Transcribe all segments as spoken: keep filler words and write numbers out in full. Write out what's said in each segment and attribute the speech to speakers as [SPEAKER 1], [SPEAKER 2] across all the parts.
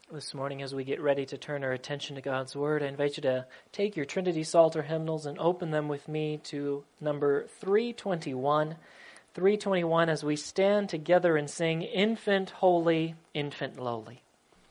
[SPEAKER 1] This morning, as we get ready to turn our attention to God's Word, I invite you to take your Trinity Psalter hymnals and open them with me to number three twenty-one. three twenty-one, as we stand together and sing, Infant Holy, Infant Lowly.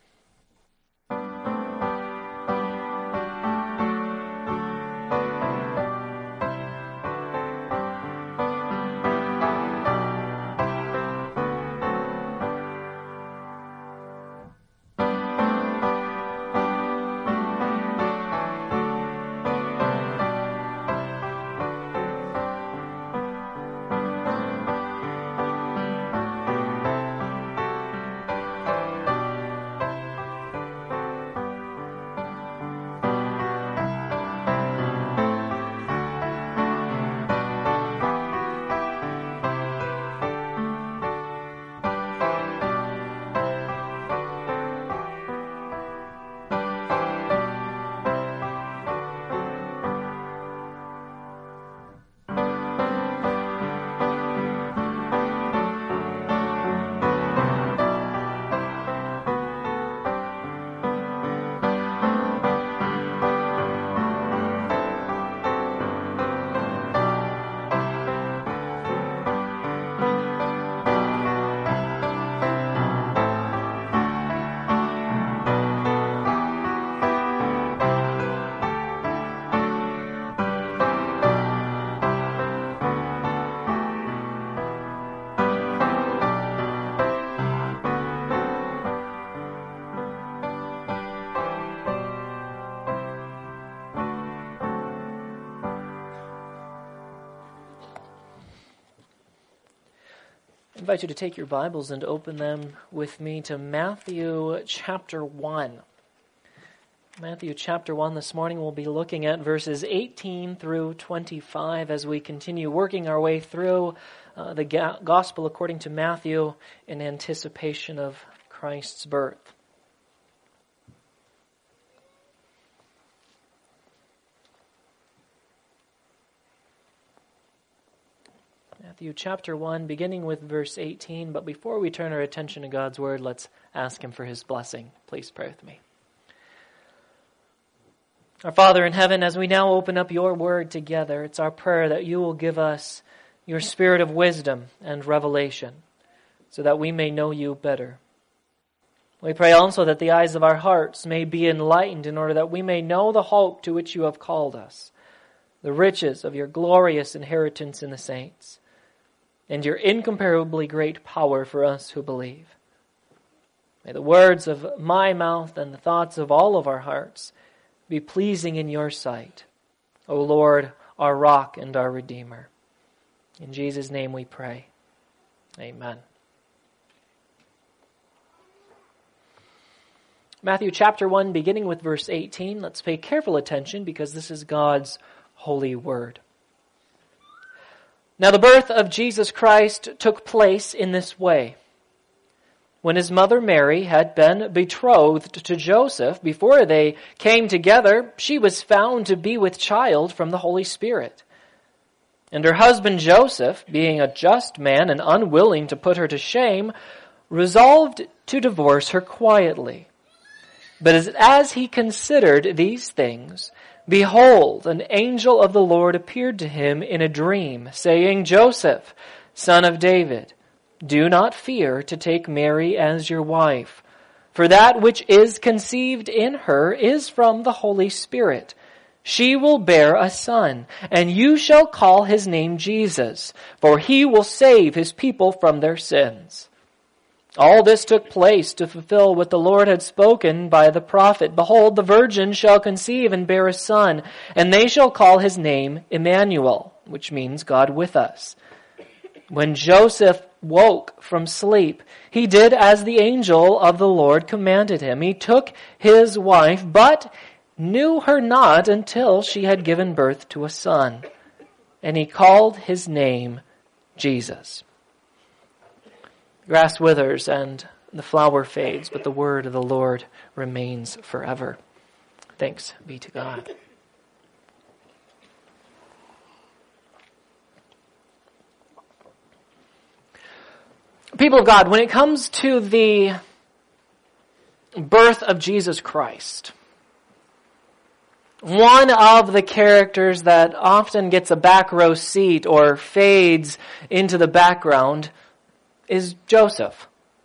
[SPEAKER 1] I invite you to take your Bibles and open them with me to Matthew chapter one. Matthew chapter one, this morning we'll be looking at verses eighteen through twenty-five as we continue working our way through uh, the ga- Gospel according to Matthew in anticipation of Christ's birth. Matthew chapter one, beginning with verse eighteen. But before we turn our attention to God's Word, let's ask Him for His blessing. Please pray with me. Our Father in heaven, as we now open up your Word together, it's our prayer that you will give us your spirit of wisdom and revelation so that we may know you better. We pray also that the eyes of our hearts may be enlightened in order that we may know the hope to which you have called us, the riches of your glorious inheritance in the saints, and your incomparably great power for us who believe. May the words of my mouth and the thoughts of all of our hearts be pleasing in your sight, O Lord, our rock and our Redeemer. In Jesus' name we pray. Amen. Matthew chapter one, beginning with verse eighteen. Let's pay careful attention because this is God's holy word. Now the birth of Jesus Christ took place in this way. When his mother Mary had been betrothed to Joseph, before they came together, she was found to be with child from the Holy Spirit. And her husband Joseph, being a just man and unwilling to put her to shame, resolved to divorce her quietly. But as, as he considered these things, behold, an angel of the Lord appeared to him in a dream, saying, Joseph, son of David, do not fear to take Mary as your wife, for that which is conceived in her is from the Holy Spirit. She will bear a son, and you shall call his name Jesus, for he will save his people from their sins. All this took place to fulfill what the Lord had spoken by the prophet. Behold, the virgin shall conceive and bear a son, and they shall call his name Emmanuel, which means God with us. When Joseph woke from sleep, he did as the angel of the Lord commanded him. He took his wife, but knew her not until she had given birth to a son, and he called his name Jesus. Grass withers and the flower fades, but the word of the Lord remains forever. Thanks be to God. People of God, when it comes to the birth of Jesus Christ, one of the characters that often gets a back row seat or fades into the background is Joseph.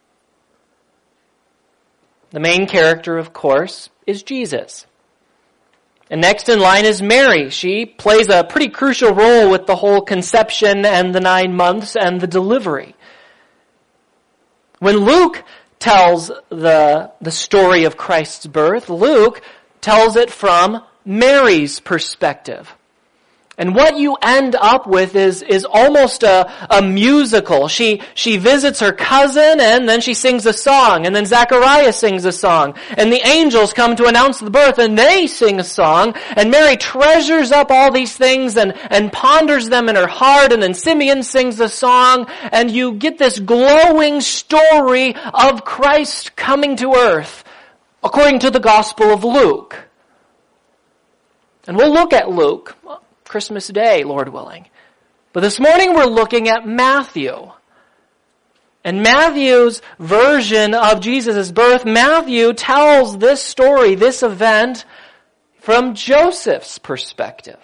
[SPEAKER 1] The main character, of course, is Jesus. And next in line is Mary. She plays a pretty crucial role with the whole conception and the nine months and the delivery. When Luke tells the, the story of Christ's birth, Luke tells it from Mary's perspective. And what you end up with is, is almost a, a musical. She, she visits her cousin and then she sings a song, and then Zechariah sings a song, and the angels come to announce the birth and they sing a song, and Mary treasures up all these things and, and ponders them in her heart, and then Simeon sings a song, and you get this glowing story of Christ coming to earth according to the Gospel of Luke. And we'll look at Luke Christmas Day, Lord willing. But this morning we're looking at Matthew. And Matthew's version of Jesus' birth, Matthew tells this story, this event, from Joseph's perspective.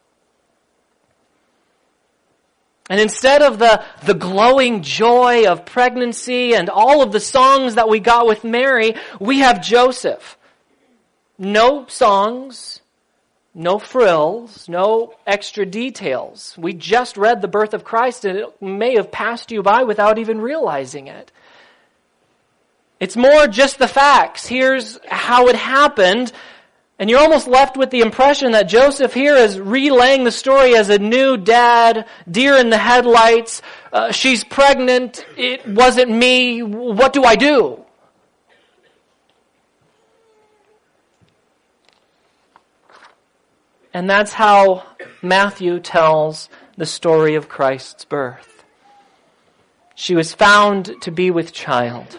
[SPEAKER 1] And instead of the, the glowing joy of pregnancy and all of the songs that we got with Mary, we have Joseph. No songs, no frills, no extra details. We just read the birth of Christ and it may have passed you by without even realizing it. It's more just the facts. Here's how it happened. And you're almost left with the impression that Joseph here is relaying the story as a new dad, deer in the headlights. Uh, she's pregnant. It wasn't me. What do I do? And that's how Matthew tells the story of Christ's birth. She was found to be with child.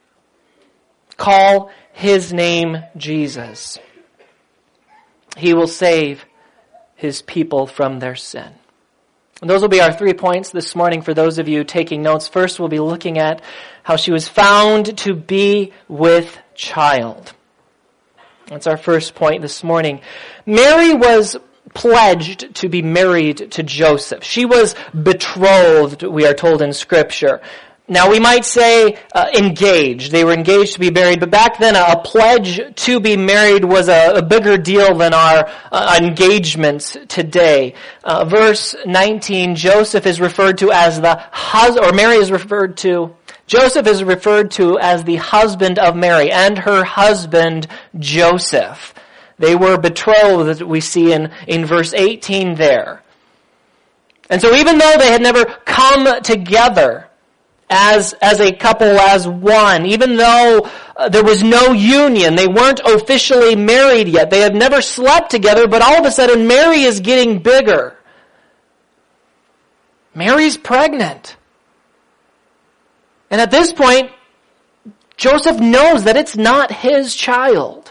[SPEAKER 1] Call his name Jesus. He will save his people from their sin. And those will be our three points this morning for those of you taking notes. First, we'll be looking at how she was found to be with child. That's our first point this morning. Mary was pledged to be married to Joseph. She was betrothed, we are told in Scripture. Now we might say uh, engaged. They were engaged to be married, but back then a, a pledge to be married was a, a bigger deal than our uh, engagements today. Uh, verse nineteen, Joseph is referred to as the husband, or Mary is referred to Joseph is referred to as the husband of Mary and her husband Joseph. They were betrothed, we see in, in verse eighteen there. And so even though they had never come together as, as a couple, as one, even though uh, there was no union, they weren't officially married yet, they had never slept together, but all of a sudden Mary is getting bigger. Mary's pregnant. And at this point, Joseph knows that it's not his child.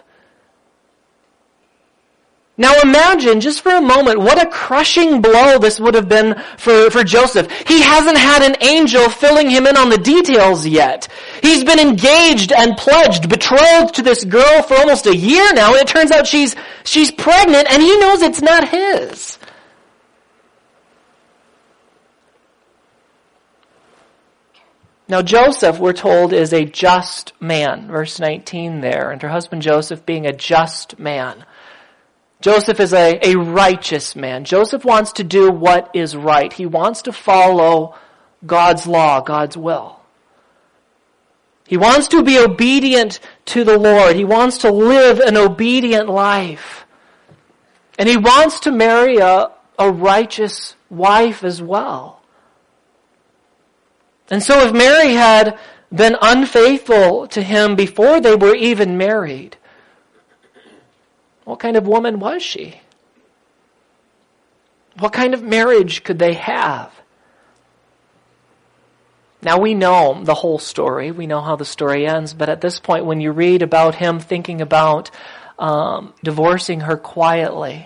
[SPEAKER 1] Now imagine, just for a moment, what a crushing blow this would have been for, for Joseph. He hasn't had an angel filling him in on the details yet. He's been engaged and pledged, betrothed to this girl for almost a year now, and it turns out she's, she's pregnant, and he knows it's not his. Now Joseph, we're told, is a just man. Verse nineteen there. And her husband Joseph being a just man. Joseph is a, a righteous man. Joseph wants to do what is right. He wants to follow God's law, God's will. He wants to be obedient to the Lord. He wants to live an obedient life. And he wants to marry a, a righteous wife as well. And so if Mary had been unfaithful to him before they were even married, what kind of woman was she? What kind of marriage could they have? Now we know the whole story. We know how the story ends. But at this point, when you read about him thinking about um, divorcing her quietly,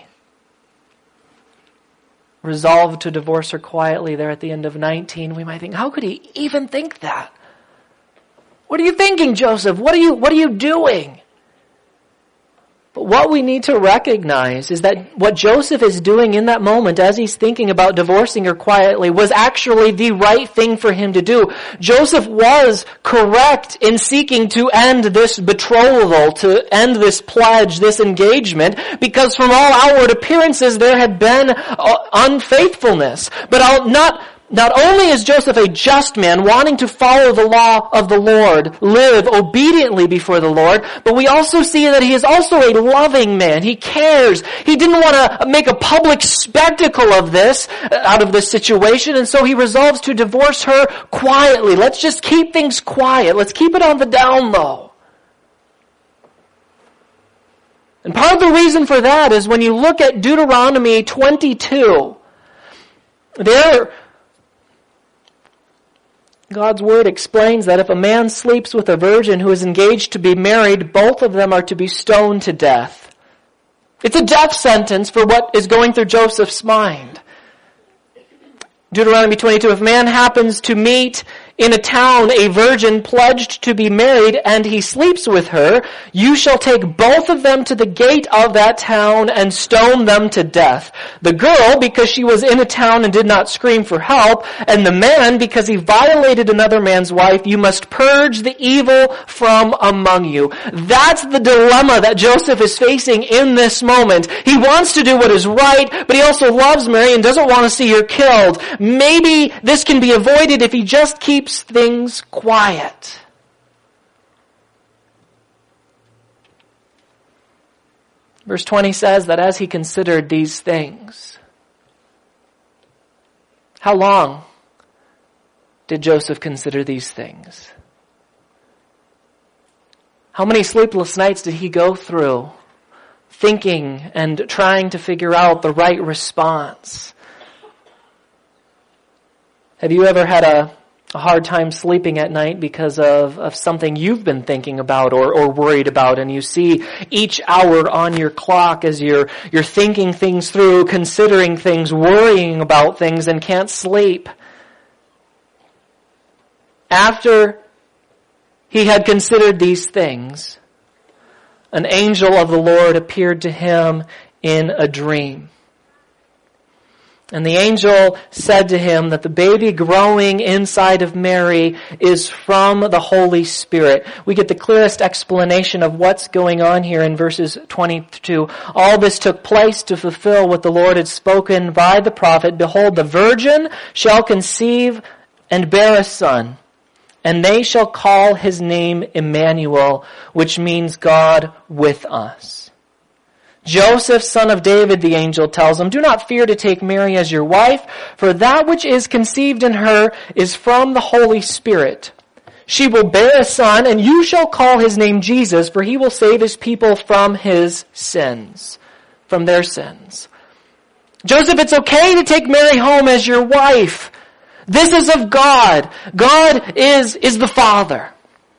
[SPEAKER 1] resolved to divorce her quietly there at the end of nineteen, we might think, how could he even think that? What What are you thinking, Joseph? What are you, what are you doing? But what we need to recognize is that what Joseph is doing in that moment as he's thinking about divorcing her quietly was actually the right thing for him to do. Joseph was correct in seeking to end this betrothal, to end this pledge, this engagement, because from all outward appearances there had been unfaithfulness. But I'll not Not only is Joseph a just man, wanting to follow the law of the Lord, live obediently before the Lord, but we also see that he is also a loving man. He cares. He didn't want to make a public spectacle of this, out of this situation, and so he resolves to divorce her quietly. Let's just keep things quiet. Let's keep it on the down low. And part of the reason for that is when you look at Deuteronomy twenty-two, there God's word explains that if a man sleeps with a virgin who is engaged to be married, both of them are to be stoned to death. It's a death sentence for what is going through Joseph's mind. Deuteronomy twenty-two, if a man happens to meet in a town a virgin pledged to be married and he sleeps with her, you shall take both of them to the gate of that town and stone them to death. The girl, because she was in a town and did not scream for help, and the man, because he violated another man's wife, you must purge the evil from among you. That's the dilemma that Joseph is facing in this moment. He wants to do what is right, but he also loves Mary and doesn't want to see her killed. Maybe this can be avoided if he just keeps things quiet. Verse twenty says that as he considered these things, how long did Joseph consider these things? How many sleepless nights did he go through thinking and trying to figure out the right response? Have you ever had a a hard time sleeping at night because of, of something you've been thinking about or, or worried about, and you see each hour on your clock as you're, you're thinking things through, considering things, worrying about things, and can't sleep? After he had considered these things, an angel of the Lord appeared to him in a dream. And the angel said to him that the baby growing inside of Mary is from the Holy Spirit. We get the clearest explanation of what's going on here in verses twenty-two. All this took place to fulfill what the Lord had spoken by the prophet. Behold, the virgin shall conceive and bear a son, and they shall call his name Emmanuel, which means God with us. Joseph, son of David, the angel tells him, do not fear to take Mary as your wife, for that which is conceived in her is from the Holy Spirit. She will bear a son, and you shall call his name Jesus, for he will save his people from his sins, from their sins. Joseph, it's okay to take Mary home as your wife. This is of God. God is, is the Father.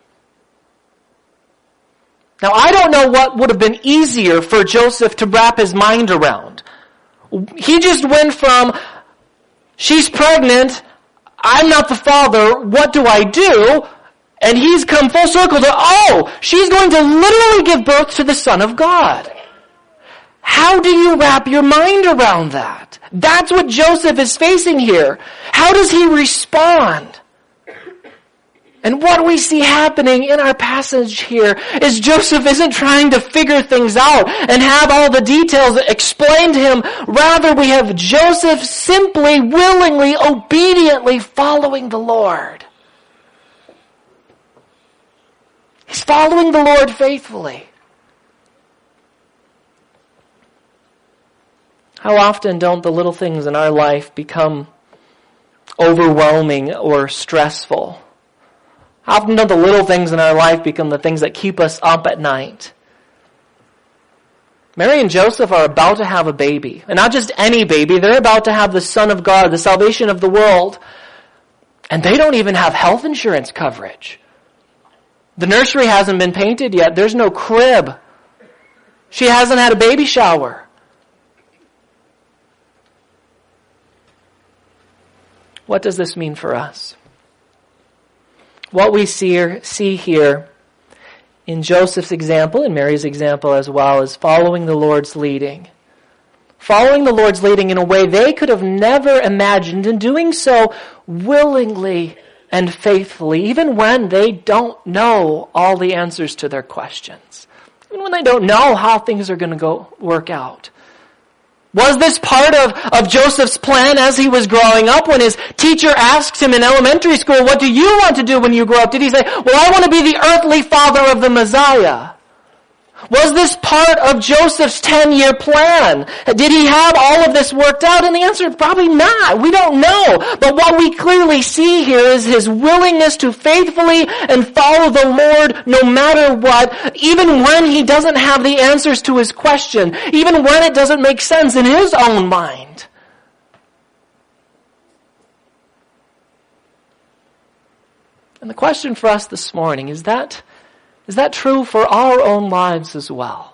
[SPEAKER 1] Now, I don't know what would have been easier for Joseph to wrap his mind around. He just went from, she's pregnant, I'm not the father, what do I do? And he's come full circle to, oh, she's going to literally give birth to the Son of God. How do you wrap your mind around that? That's what Joseph is facing here. How does he respond? And what we see happening in our passage here is Joseph isn't trying to figure things out and have all the details explained to him. Rather, we have Joseph simply, willingly, obediently following the Lord. He's following the Lord faithfully. How often don't the little things in our life become overwhelming or stressful? How often don't the little things in our life become the things that keep us up at night? Mary and Joseph are about to have a baby. And not just any baby, they're about to have the Son of God, the salvation of the world. And they don't even have health insurance coverage. The nursery hasn't been painted yet. There's no crib. She hasn't had a baby shower. What does this mean for us? what we see, see here in Joseph's example, and Mary's example as well, is following the Lord's leading. Following the Lord's leading in a way they could have never imagined, and doing so willingly and faithfully, even when they don't know all the answers to their questions. Even when they don't know how things are going to go work out. Was this part of, of Joseph's plan as he was growing up when his teacher asked him in elementary school, what do you want to do when you grow up? Did he say, well, I want to be the earthly father of the Messiah? Was this part of Joseph's ten-year plan? Did he have all of this worked out? And the answer is probably not. We don't know. But what we clearly see here is his willingness to faithfully and follow the Lord no matter what, even when he doesn't have the answers to his question, even when it doesn't make sense in his own mind. And the question for us this morning is that Is that true for our own lives as well?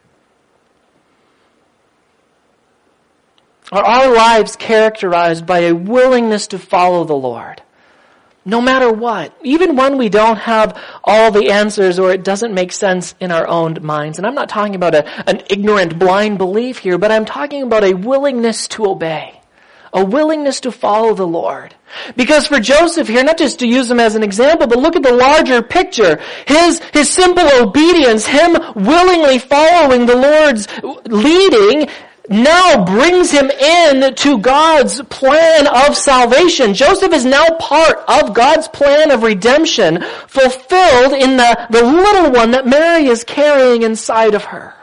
[SPEAKER 1] Are our lives characterized by a willingness to follow the Lord? No matter what, even when we don't have all the answers or it doesn't make sense in our own minds. And I'm not talking about a, an ignorant, blind belief here, but I'm talking about a willingness to obey. A willingness to follow the Lord. Because for Joseph here, not just to use him as an example, but look at the larger picture. His, his simple obedience, him willingly following the Lord's leading, now brings him in to God's plan of salvation. Joseph is now part of God's plan of redemption, fulfilled in the, the little one that Mary is carrying inside of her.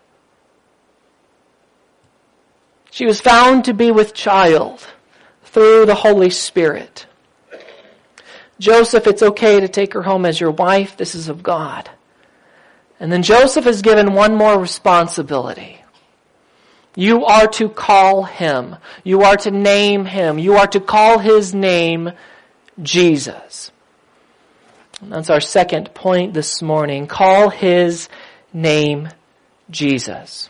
[SPEAKER 1] She was found to be with child through the Holy Spirit. Joseph, it's okay to take her home as your wife. This is of God. And then Joseph is given one more responsibility. You are to call him. You are to name him. You are to call his name Jesus. And that's our second point this morning. Call his name Jesus.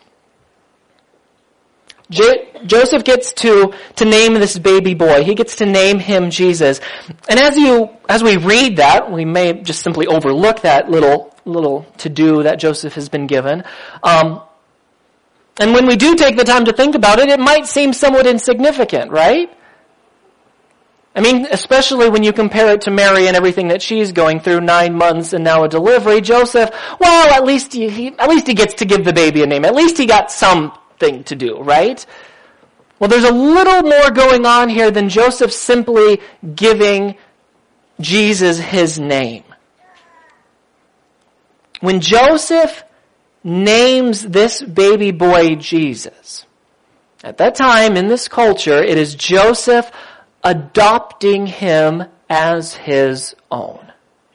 [SPEAKER 1] J- Joseph gets to, to name this baby boy. He gets to name him Jesus. And as you, as we read that, we may just simply overlook that little, little to-do that Joseph has been given. Um, and when we do take the time to think about it, it might seem somewhat insignificant, right? I mean, especially when you compare it to Mary and everything that she's going through, nine months and now a delivery. Joseph, well, at least he, he at least he gets to give the baby a name. At least he got some thing to do, right? Well, there's a little more going on here than Joseph simply giving Jesus his name. When Joseph names this baby boy Jesus, at that time in this culture, it is Joseph adopting him as his own.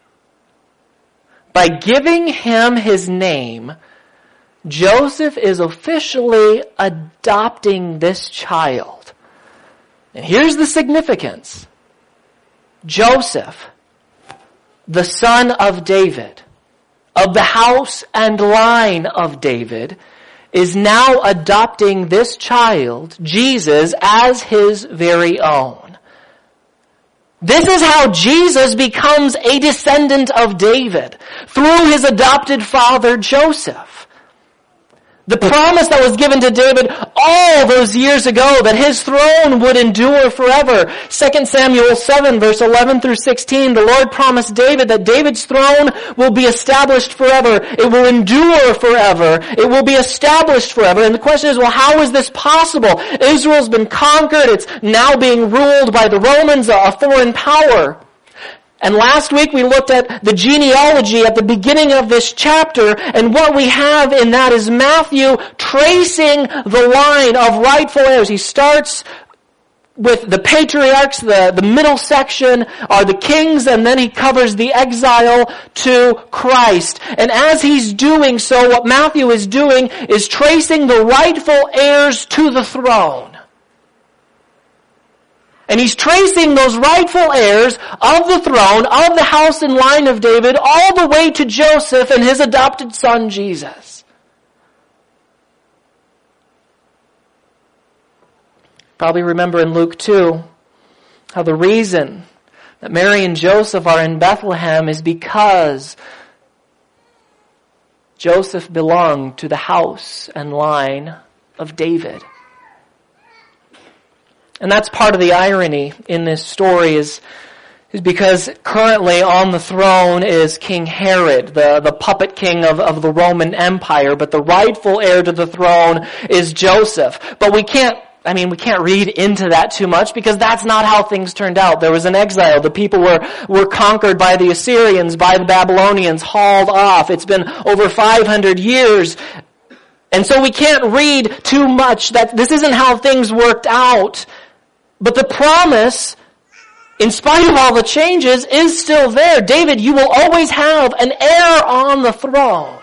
[SPEAKER 1] By giving him his name, Joseph is officially adopting this child. And here's the significance. Joseph, the son of David, of the house and line of David, is now adopting this child, Jesus, as his very own. This is how Jesus becomes a descendant of David, through his adopted father, Joseph. The promise that was given to David all those years ago that his throne would endure forever. Second Samuel seven verse eleven through sixteen, the Lord promised David that David's throne will be established forever. It will endure forever. It will be established forever. And the question is, well, how is this possible? Israel's been conquered. It's now being ruled by the Romans, a foreign power. And last week we looked at the genealogy at the beginning of this chapter, and what we have in that is Matthew tracing the line of rightful heirs. He starts with the patriarchs, the, the middle section are the kings, and then he covers the exile to Christ. And as he's doing so, what Matthew is doing is tracing the rightful heirs to the throne. And he's tracing those rightful heirs of the throne, of the house and line of David, all the way to Joseph and his adopted son, Jesus. Probably remember in Luke two, how the reason that Mary and Joseph are in Bethlehem is because Joseph belonged to the house and line of David. And that's part of the irony in this story is, is because currently on the throne is King Herod, the, the puppet king of, of the Roman Empire, but the rightful heir to the throne is Joseph. But we can't I mean, we can't read into that too much because that's not how things turned out. There was an exile. The people were, were conquered by the Assyrians, by the Babylonians, hauled off. It's been over five hundred years. And so we can't read too much that this isn't how things worked out. But the promise, in spite of all the changes, is still there. David, you will always have an heir on the throne.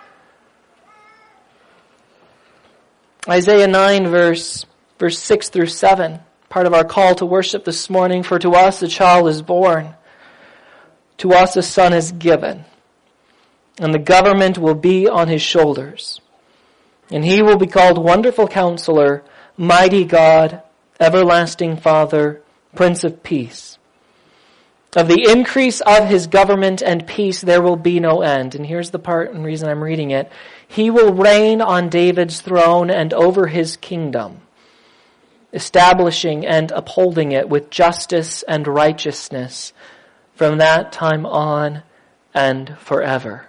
[SPEAKER 1] Isaiah nine verse Verse six through seven, part of our call to worship this morning. For to us a child is born, to us a son is given, and the government will be on his shoulders. And he will be called Wonderful Counselor, Mighty God, Everlasting Father, Prince of Peace. Of the increase of his government and peace there will be no end. And here's the part and reason I'm reading it. He will reign on David's throne and over his kingdom, establishing and upholding it with justice and righteousness from that time on and forever.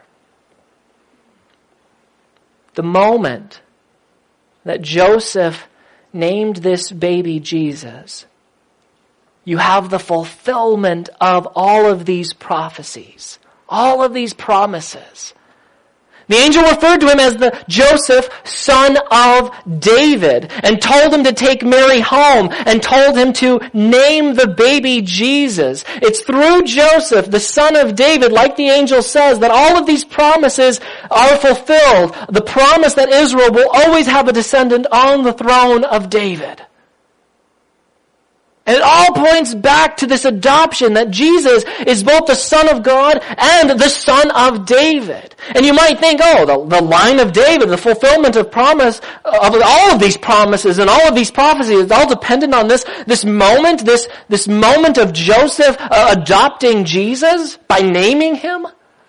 [SPEAKER 1] The moment that Joseph named this baby Jesus, you have the fulfillment of all of these prophecies, all of these promises. The angel referred to him as the Joseph, son of David, and told him to take Mary home and told him to name the baby Jesus. It's through Joseph, the son of David, like the angel says, that all of these promises are fulfilled. The promise that Israel will always have a descendant on the throne of David. And it all points back to this adoption that Jesus is both the Son of God and the Son of David. And you might think, oh, the, the line of David, the fulfillment of promise, of all of these promises and all of these prophecies, it's all dependent on this, this moment, this, this moment of Joseph uh, adopting Jesus by naming him?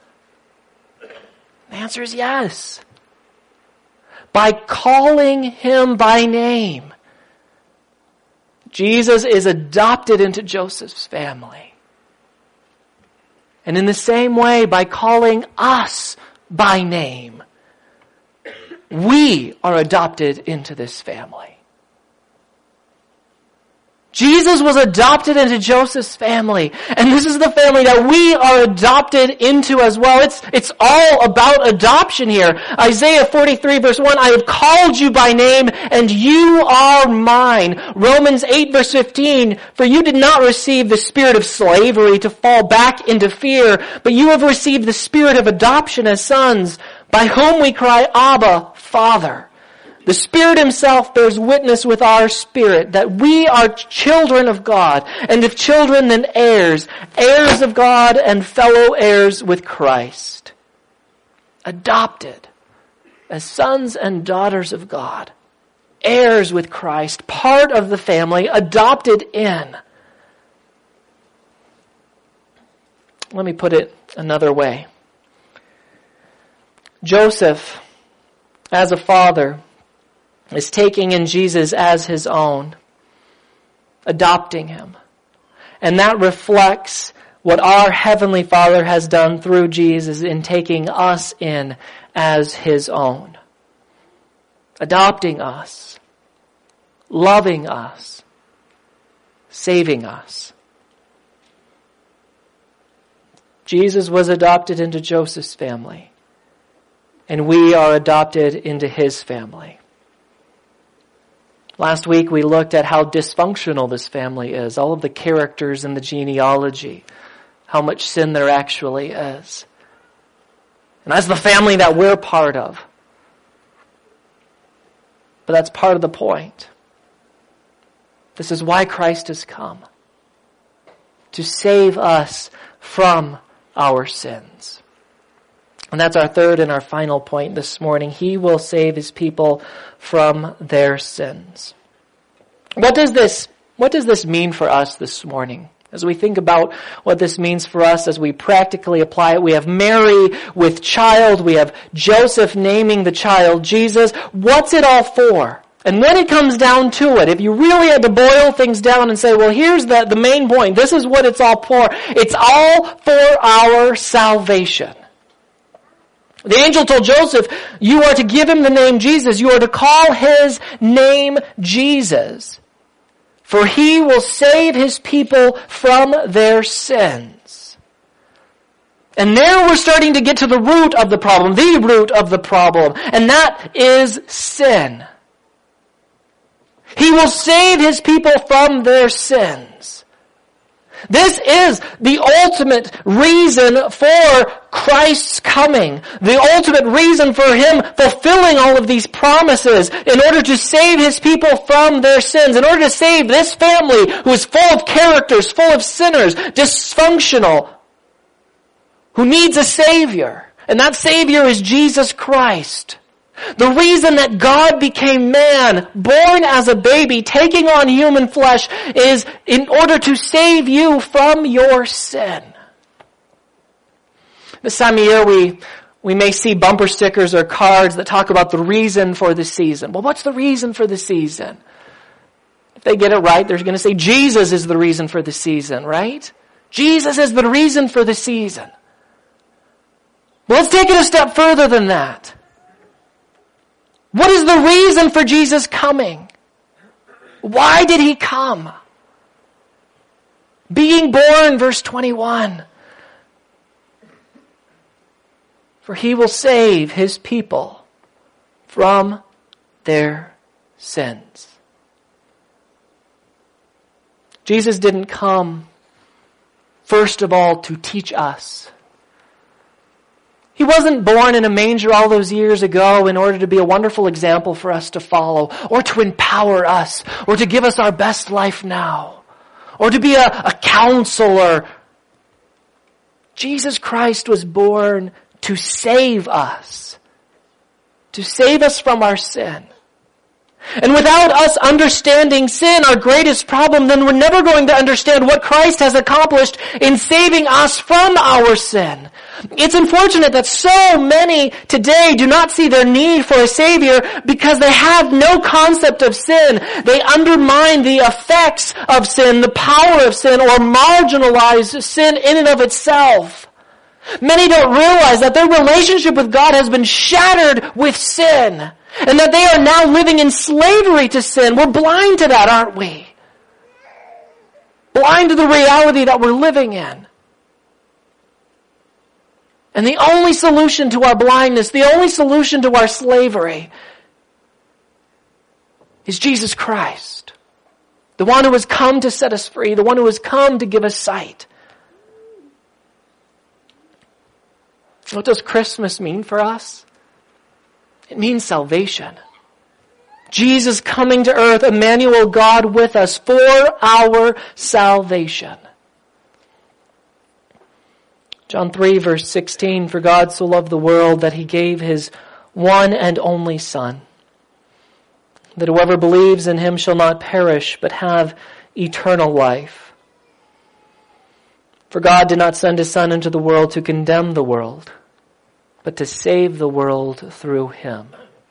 [SPEAKER 1] The answer is yes. By calling him by name. Jesus is adopted into Joseph's family. And in the same way, by calling us by name, we are adopted into this family. Jesus was adopted into Joseph's family, and this is the family that we are adopted into as well. It's, it's all about adoption here. Isaiah forty-three verse one, I have called you by name, and you are mine. Romans eight verse fifteen, for you did not receive the spirit of slavery to fall back into fear, but you have received the spirit of adoption as sons, by whom we cry, Abba, Father. The Spirit Himself bears witness with our spirit that we are children of God, and if children, then heirs, heirs of God and fellow heirs with Christ. Adopted as sons and daughters of God, heirs with Christ, part of the family, adopted in. Let me put it another way. Joseph, as a father, is taking in Jesus as his own, adopting him. And that reflects what our Heavenly Father has done through Jesus in taking us in as his own. Adopting us, loving us, saving us. Jesus was adopted into Joseph's family, and we are adopted into his family. Last week we looked at how dysfunctional this family is, all of the characters in the genealogy, how much sin there actually is. And that's the family that we're part of. But that's part of the point. This is why Christ has come, to save us from our sins. And that's our third and our final point this morning. He will save his people from their sins. What does this, what does this mean for us this morning As we think about what this means for us, as we practically apply it, we have Mary with child, we have Joseph naming the child Jesus. What's it all for? And when it comes down to it, if you really had to boil things down and say, well, here's the, the main point, this is what it's all for. It's all for our salvation. The angel told Joseph, you are to give him the name Jesus. You are to call his name Jesus. For he will save his people from their sins. And there we're starting to get to the root of the problem, the root of the problem, and that is sin. He will save his people from their sins. This is the ultimate reason for Christ's coming. The ultimate reason for him fulfilling all of these promises in order to save his people from their sins. In order to save this family who is full of characters, full of sinners, dysfunctional, who needs a Savior. And that Savior is Jesus Christ. The reason that God became man, born as a baby, taking on human flesh, is in order to save you from your sin. This time of year we, we may see bumper stickers or cards that talk about the reason for the season. Well, what's the reason for the season? If they get it right, they're going to say Jesus is the reason for the season, right? Jesus is the reason for the season. Well, let's take it a step further than that. What is the reason for Jesus coming? Why did he come? Being born, verse twenty-one. For he will save his people from their sins. Jesus didn't come, first of all, to teach us. He wasn't born in a manger all those years ago in order to be a wonderful example for us to follow, or to empower us, or to give us our best life now, or to be a, a counselor. Jesus Christ was born to save us, to save us from our sin. And without us understanding sin, our greatest problem, then we're never going to understand what Christ has accomplished in saving us from our sin. It's unfortunate that so many today do not see their need for a Savior because they have no concept of sin. They undermine the effects of sin, the power of sin, or marginalize sin in and of itself. Many don't realize that their relationship with God has been shattered with sin, and that they are now living in slavery to sin. We're blind to that, aren't we? Blind to the reality that we're living in. And the only solution to our blindness, the only solution to our slavery, is Jesus Christ. The one who has come to set us free, the one who has come to give us sight. What does Christmas mean for us? It means salvation. Jesus coming to earth, Emmanuel, God with us, for our salvation. John three, verse sixteen, for God so loved the world that he gave his one and only Son, that whoever believes in him shall not perish, but have eternal life. For God did not send his Son into the world to condemn the world, but to save the world through him.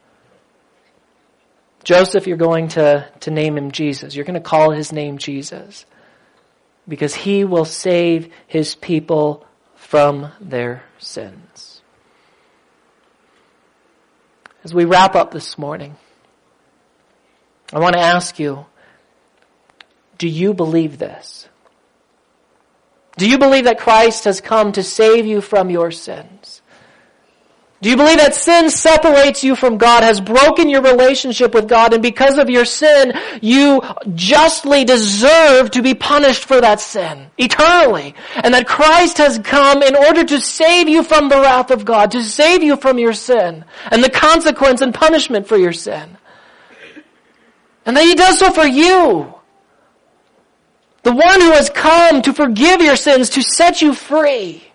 [SPEAKER 1] Joseph, you're going to, to name him Jesus. You're going to call his name Jesus, because he will save his people from their sins. As we wrap up this morning, I want to ask you, do you believe this? Do you believe that Christ has come to save you from your sins? Do you believe that sin separates you from God, has broken your relationship with God, and because of your sin, you justly deserve to be punished for that sin eternally? And that Christ has come in order to save you from the wrath of God, to save you from your sin and the consequence and punishment for your sin. And that he does so for you. The one who has come to forgive your sins, to set you free.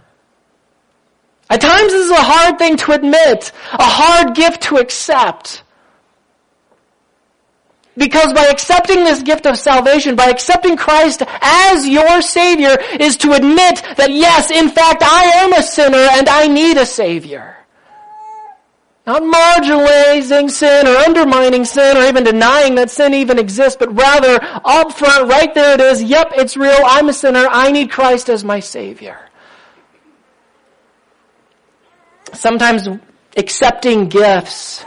[SPEAKER 1] At times this is a hard thing to admit, a hard gift to accept. Because by accepting this gift of salvation, by accepting Christ as your Savior, is to admit that yes, in fact, I am a sinner and I need a Savior. Not marginalizing sin or undermining sin or even denying that sin even exists, but rather up front, right there it is, yep, it's real, I'm a sinner, I need Christ as my Savior. Sometimes accepting gifts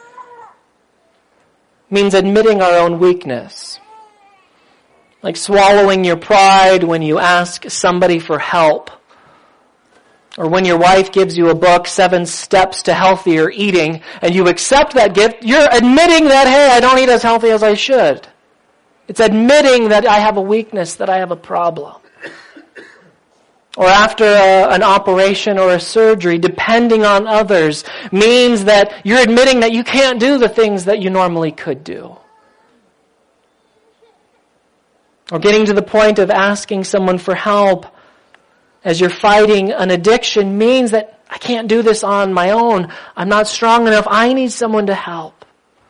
[SPEAKER 1] means admitting our own weakness. Like swallowing your pride when you ask somebody for help. Or when your wife gives you a book, Seven Steps to Healthier Eating, and you accept that gift, you're admitting that, hey, I don't eat as healthy as I should. It's admitting that I have a weakness, that I have a problem. Or after a, an operation or a surgery, depending on others, means that you're admitting that you can't do the things that you normally could do. Or getting to the point of asking someone for help as you're fighting an addiction means that I can't do this on my own. I'm not strong enough. I need someone to help.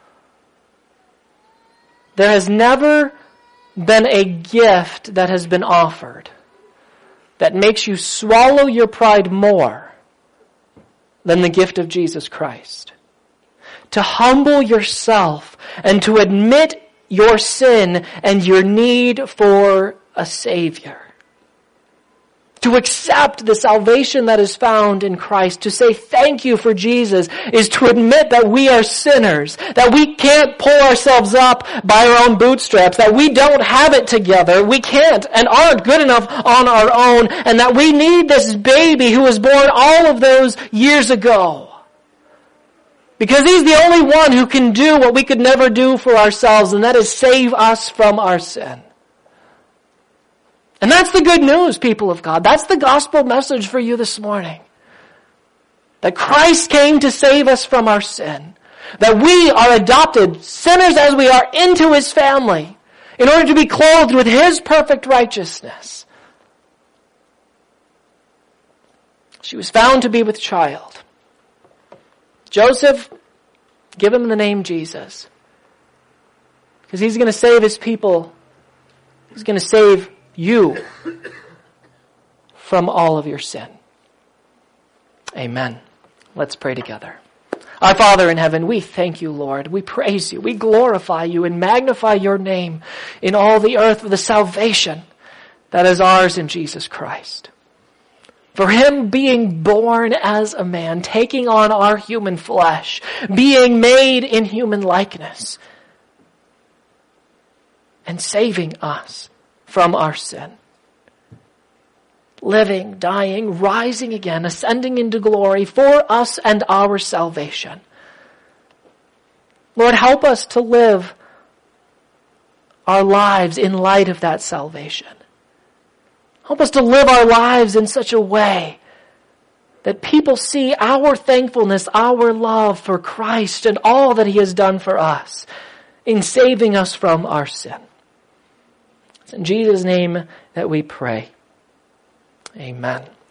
[SPEAKER 1] There has never been a gift that has been offered that makes you swallow your pride more than the gift of Jesus Christ. To humble yourself and to admit your sin and your need for a Savior. To accept the salvation that is found in Christ, to say thank you for Jesus, is to admit that we are sinners, that we can't pull ourselves up by our own bootstraps, that we don't have it together, we can't and aren't good enough on our own, and that we need this baby who was born all of those years ago. Because he's the only one who can do what we could never do for ourselves, and that is save us from our sin. And that's the good news, people of God. That's the gospel message for you this morning. That Christ came to save us from our sin. That we are adopted, sinners as we are, into His family in order to be clothed with His perfect righteousness. She was found to be with child. Joseph, give him the name Jesus. Because he's going to save his people. He's going to save you from all of your sin. Amen. Let's pray together. Our Father in heaven, we thank you, Lord. We praise you. We glorify you and magnify your name in all the earth for the salvation that is ours in Jesus Christ. For Him being born as a man, taking on our human flesh, being made in human likeness, and saving us from our sin. Living, dying, rising again, ascending into glory for us and our salvation. Lord, help us to live our lives in light of that salvation. Help us to live our lives in such a way that people see our thankfulness, our love for Christ and all that He has done for us in saving us from our sin. It's in Jesus' name that we pray. Amen.